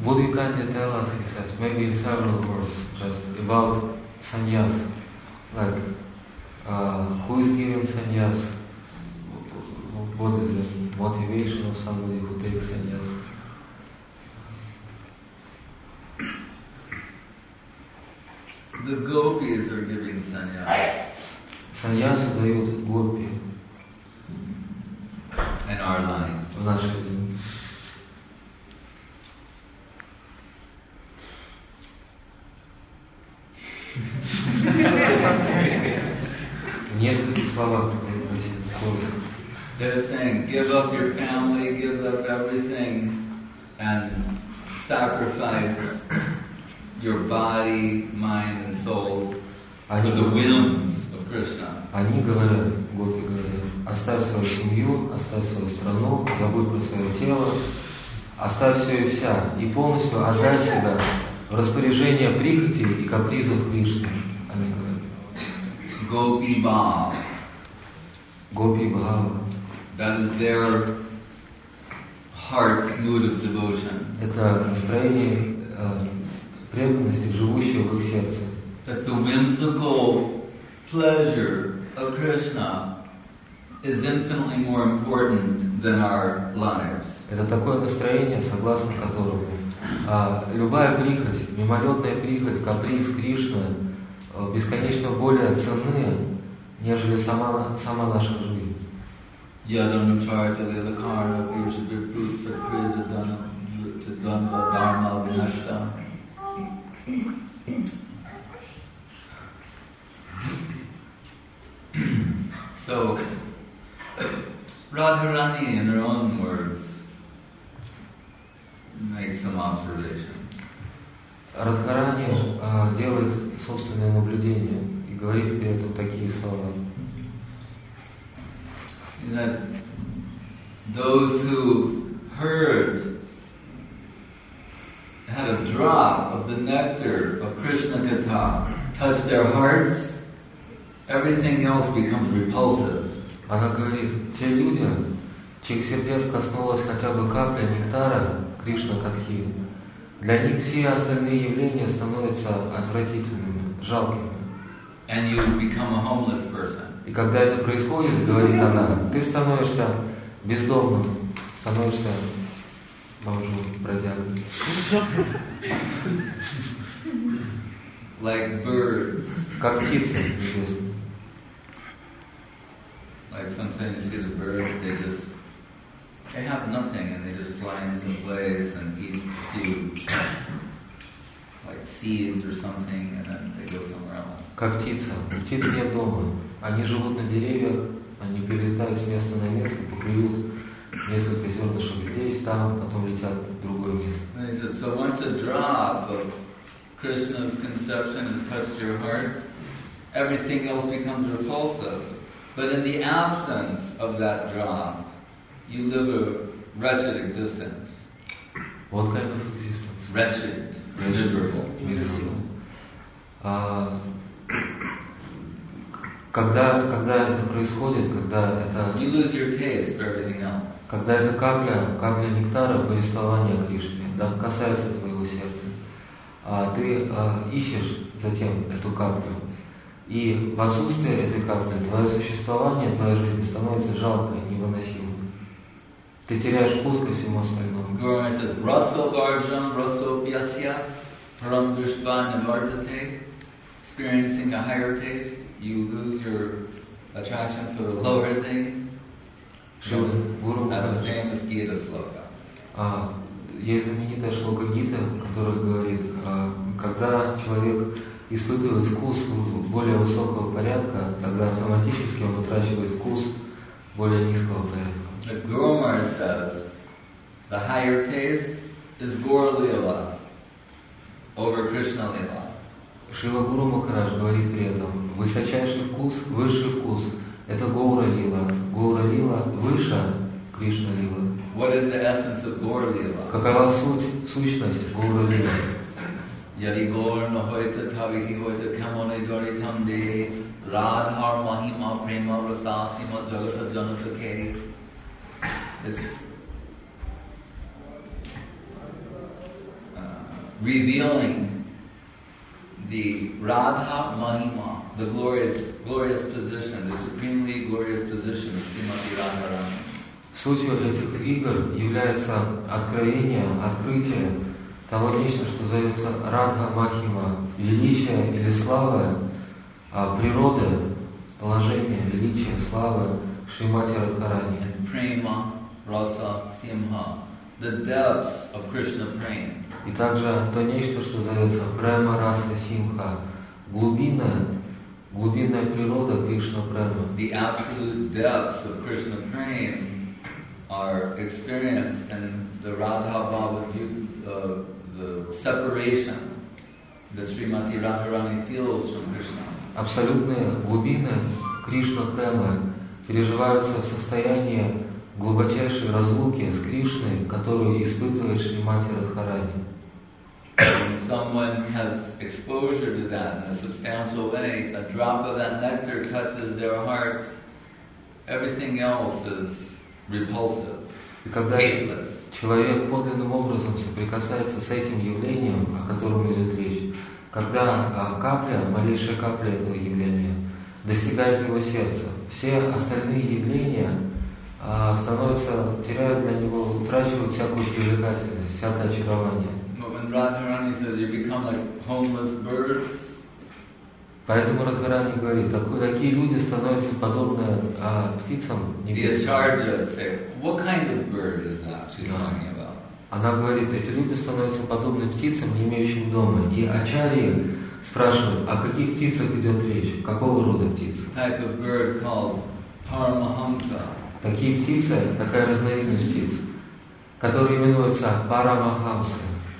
Would you kindly tell us, he said, maybe in several words, just about sannyas, like who is giving sannyas, what is the motivation of somebody who takes sannyas? The gopis are giving sannyas. Саньясу дают гопи In our line. в нашей линии. В нескольких словах произносит. They're saying, give up your family, give up everything, and sacrifice your body, mind, and soul for the whims of Krishna. Они говорят, гопи говорят, оставь свою семью, оставь свою страну, забудь про свое тело, оставь все и вся, и полностью отдай себя в распоряжение прихоти и капризов Кришны. Они говорят. Gopi Bhav. Гопи Бхава. That is their heart's mood of devotion. Это настроение преданности, живущее в их сердце. That the whimsical pleasure of Krishna is infinitely more important than our lives. Это такое настроение, согласно которому любая прихоть, мимолетная прихоть, каприз Кришны бесконечно более ценны, нежели сама наша жизнь. Yadanucharya lelakarna virshadriput sakridadana dhanva dharma vinashta. So, Radharani, in her own words, makes some observations. Радхарани делает собственное наблюдение и говорит при этом такие слова. That those who heard had a drop of the nectar of Krishna Katha touch their hearts, everything else becomes repulsive. Она говорит, те люди, чьих сердец коснулась хотя бы капля нектара Кришна Катхи, для них все остальные явления становятся отвратительными, жалкими. And you become a homeless person. И когда это происходит, говорит она, ты становишься бездомным, становишься бомжом, бродягой. Like birds. Как птицы небесные. Like sometimes you see the birds, they have nothing and they just fly into some place and eat food. Like seeds or something, and then they go somewhere else. Как птица. У птиц нет дома. Они живут на деревьях, они перелетают с места на место, поклюют несколько зернышек здесь, там, потом летят в другое место. And he said, so once a drop of Krishna's conception has touched your heart, everything else becomes repulsive. But in the absence of that drop, you live a wretched existence. What kind of existence? Wretched, miserable. Когда это происходит, когда это... You lose your taste for everything else. Когда эта капля нектара повествования о Кришне, да, касается твоего сердца, ты ищешь затем эту каплю. И в отсутствие этой капли твое существование, твоя жизнь становится жалкой, невыносимой. Ты теряешь вкус ко всему остальному. Guru says, Raso Varjam Raso Pyasya Param Drishva Nivardate. Experiencing a higher taste, you lose your attraction for the lower thing. That's a famous Gita sloka. Есть знаменитая шлока Гита, которая говорит, когда человек испытывает вкус более высокого порядка, тогда автоматически он утрачивает вкус более низкого порядка. The Guru Maharaj says, the higher taste is Gaur Lila over Krishna Lila. Шрила Гуру Махарадж говорит при этом, высочайший вкус, высший вкус, это Гаура Лила. Гаура Лила выше Кришна Лила. What is the essence of Gaur Lila? Какова сущность Гаура Лила? Yadi Gaur Nahoita Tavihi Hoita Kamone Doritam Dehi Radhar Mahima Prema Rasasima Jagata Janata Keri. It's revealing the Radha Mahima, the glorious position, the supremely glorious position of Srimati Radharani. Сутью этих игр является открытие того нечто, что зовется Радха Махима, величие или слава, природы, положение, величие, слава Шримати Радхарани. And Prema Rasa Simha, the depths of Krishna Prema. И также то нечто, что зовется Према Раса Симха, глубинная природа Кришна Према. The absolute depths of Krishna Prema are experienced in the Radha Bhava, the separation that Srimati Radharani feels from Krishna. Абсолютные глубины Кришна Према переживаются в состоянии глубочайшей разлуки с Кришной, которую испытывает Шримати Радхарани. When someone has exposure to that in a substantial way, a drop of that nectar touches their heart, everything else is repulsive, И когда tasteless. человек подлинным образом соприкасается с этим явлением, о котором идет речь, когда малейшая капля этого явления достигает его сердца, все остальные явления теряют для него, утрачивают всякую привлекательность, всякое очарование. But when Radharani says you become like homeless birds, Поэтому Радхарани говорит, такие люди становятся подобны птицам the небесным. acharya say, what kind of bird is that she's talking about? Она говорит, эти люди становятся подобны птицам, не имеющим дома. И ачарьи спрашивают, о каких птицах идет речь, какого рода птицы? Type of bird called Paramahamsa. Такие птицы, такая разновидность птиц, которые именуются Парамахамсы.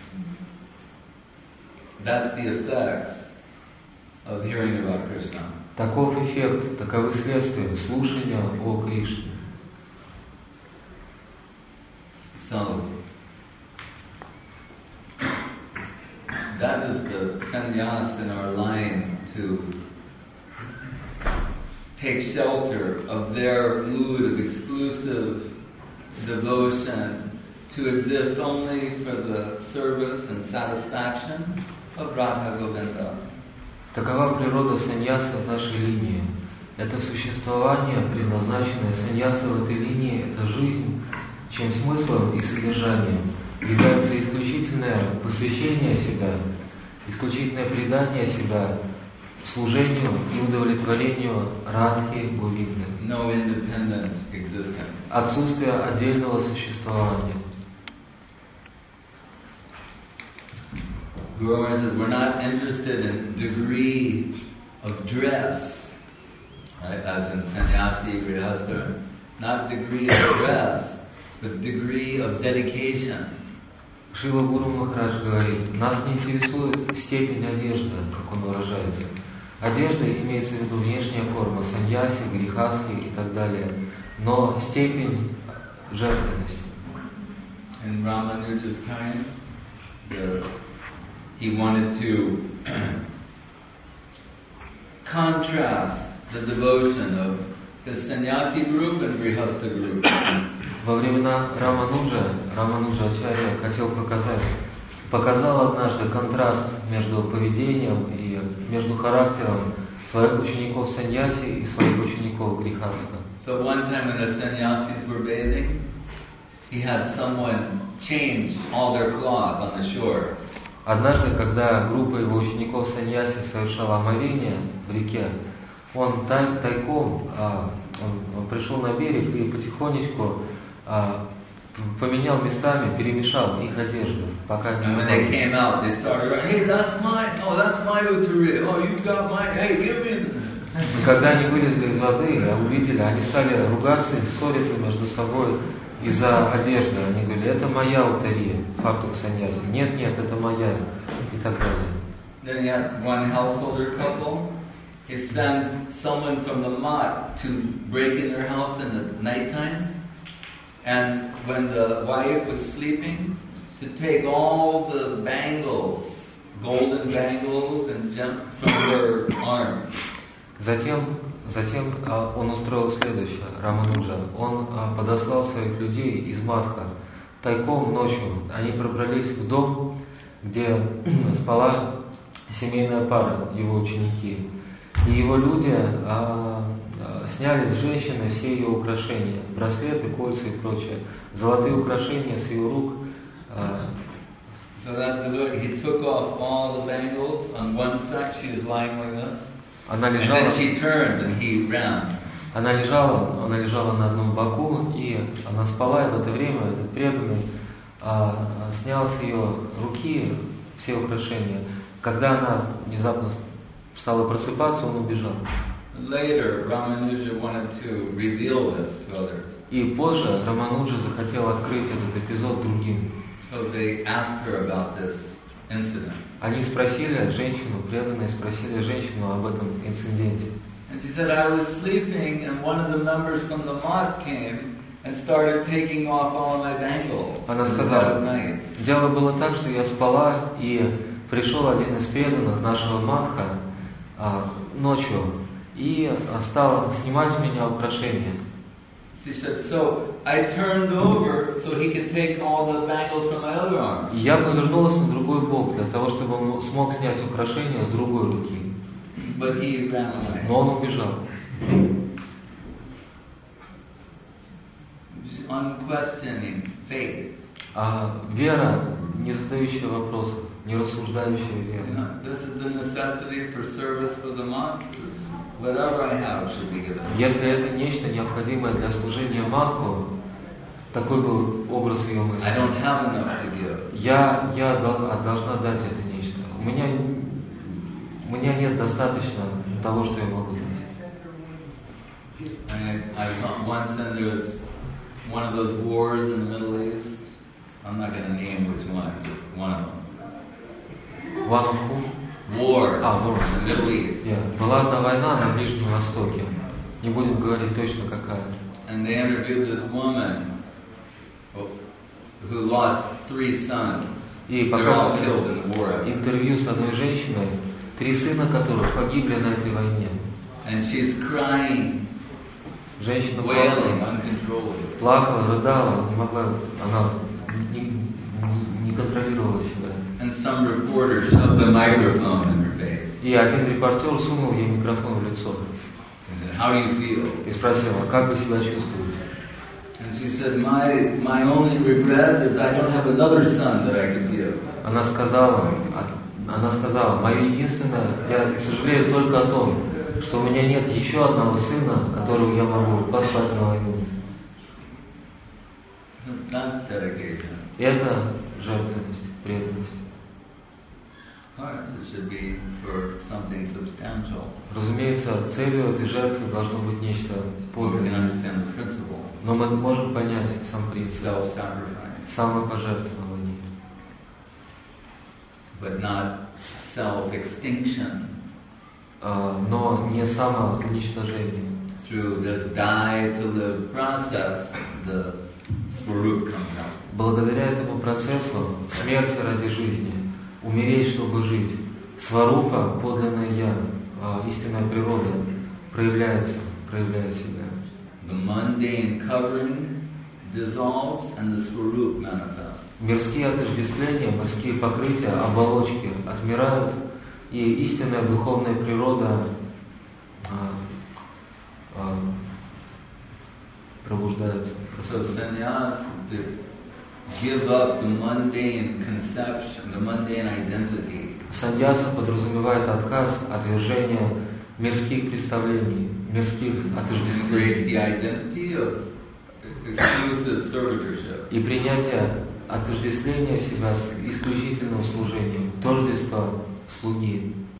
That's the effects of hearing about Krishna. Таков эффект, таковы следствия слушания о Кришне. So, that is the sannyas in our line to take shelter of their mood of exclusive devotion, to exist only for the service and satisfaction of Radha Govinda. Такова природа саньяса в нашей линии. Это существование, предназначенное саньяса в этой линии, это жизнь, чем смыслом и содержанием является исключительное посвящение себя, исключительное предание себя служению и удовлетворению Радхи Говинды. No independent existence. Отсутствие отдельного существования. Guru Maharaj says we're not interested in degree of dress, right? As in sannyasi, grihastha, not degree of dress, but degree of dedication. Шрила Гуру Махарадж говорит, нас не интересует степень одежды, как он выражается. Одежда имеется в виду внешняя форма, саньяси, грихаски и так далее, но степень жертвенности. In Ramanuja's time, he wanted to contrast the devotion of the sannyasi group and grihastha group. Во времена Рамануджа Ачарья хотел показал однажды контраст между поведением и между характером своих учеников саньяси и своих учеников грихаста. So one time when the sannyasis were bathing, he had someone change all their cloth on the shore. Однажды, когда группа его учеников саньяси совершала омовение в реке, он тайком он пришел на берег и потихонечку поменял местами, перемешал их одежду, пока не. And when they came out, they started, hey, that's my utari. Oh, you got my. Hey, give me. И когда они вылезли из воды и увидели, они стали ругаться и ссориться между собой из-за одежды. Они говорили, это моя утария, фартук саньяси. Нет, это моя. И так далее. Then he had one householder couple. He sent someone from the mat to break in their house in the nighttime. And when the wife was sleeping, to take all the bangles, golden bangles, and gem from her arm. Затем он устроил следующее, Рамануджа. Он подослал своих людей из Мадха. Тайком ночью они пробрались в дом, где спала семейная пара, его ученики. И его люди сняли с женщины все ее украшения, браслеты, кольца и прочее, золотые украшения с ее рук. So that he took off all the bangles. On one side she was lying like this. Она And лежала, then she turned and he ran. она лежала на одном боку, и она спала, и в это время этот преданный снял с ее руки все украшения. Когда она внезапно стала просыпаться, он убежал. Later, Ramanuja wanted to reveal this to others. И позже Рамануджа захотел открыть этот эпизод другим. So they asked her about this incident. Они спросили женщину, преданные спросили женщину об этом инциденте. And she said, I was sleeping and one of the members from the mosque came and started taking off all my bangles. Она at сказала, night. дело было так, что я спала, и пришел один из преданных нашего матха ночью и стал снимать с меня украшения. She said, so I turned over so he could take all the bangles from my other arm. И я повернулась на другой бок для того, чтобы он смог снять украшения с другой руки. But he ran away. Но он убежал. Unquestioning faith. Вера, не задающая вопросов, не рассуждающая вера. This is the necessity for service for the monk. Whatever I have should be given. Если это нечто необходимое для служения матху, такой был образ ее мысли. I don't have enough to give. Я должна дать это нечто. У меня нет достаточно того, что я могу дать. I thought once, and there was one of those wars in the Middle East. I'm not going to name which one, just one of them. One of whom? War War. in the Middle East. Была одна война на Ближнем Востоке. Не будем говорить точно какая. And they interviewed this woman who lost 3 sons. И They're all показывали killed in the war. интервью с одной женщиной, 3 сына которых погибли на этой войне. And she's crying, Женщина wailing uncontrollably. плакала, рыдала, не могла, она не контролировала себя. And some reporter shoved the microphone in her face. И один репортер сунул ей микрофон в лицо And said, how do you feel? и спросил, как вы себя чувствуете? And she said, my only regret is I don't have another son that I could give. Она сказала, мое единственное, я сожалею только о том, что у меня нет еще одного сына, которого я могу послать на войну. That's dedication. Это жертвенность, преданность. It should be for something substantial. Разумеется, целью этой жертвы должно быть нечто We can подлинное. understand the principle. Но мы можем понять сам принцип Self-sacrifice. самопожертвования. But not self-extinction. Но не самоуничтожение. Through this die to live process, the Swarup comes out. Благодаря этому процессу смерти ради жизни, умереть, чтобы жить, сварупа, подлинное я, истинная природа, проявляет себя. The mundane covering dissolves and the Swarup manifests. Мирские отождествления, мирские покрытия, оболочки отмирают, и истинная духовная природа пробуждается. So sannyas, to give up the mundane conception, the mundane identity. Саньяса подразумевает отказ, отвержение мирских представлений, мирских Embrace the отождествлений identity of exclusive servitorship. и принятие отождествления себя с исключительным служением, тождества слуги.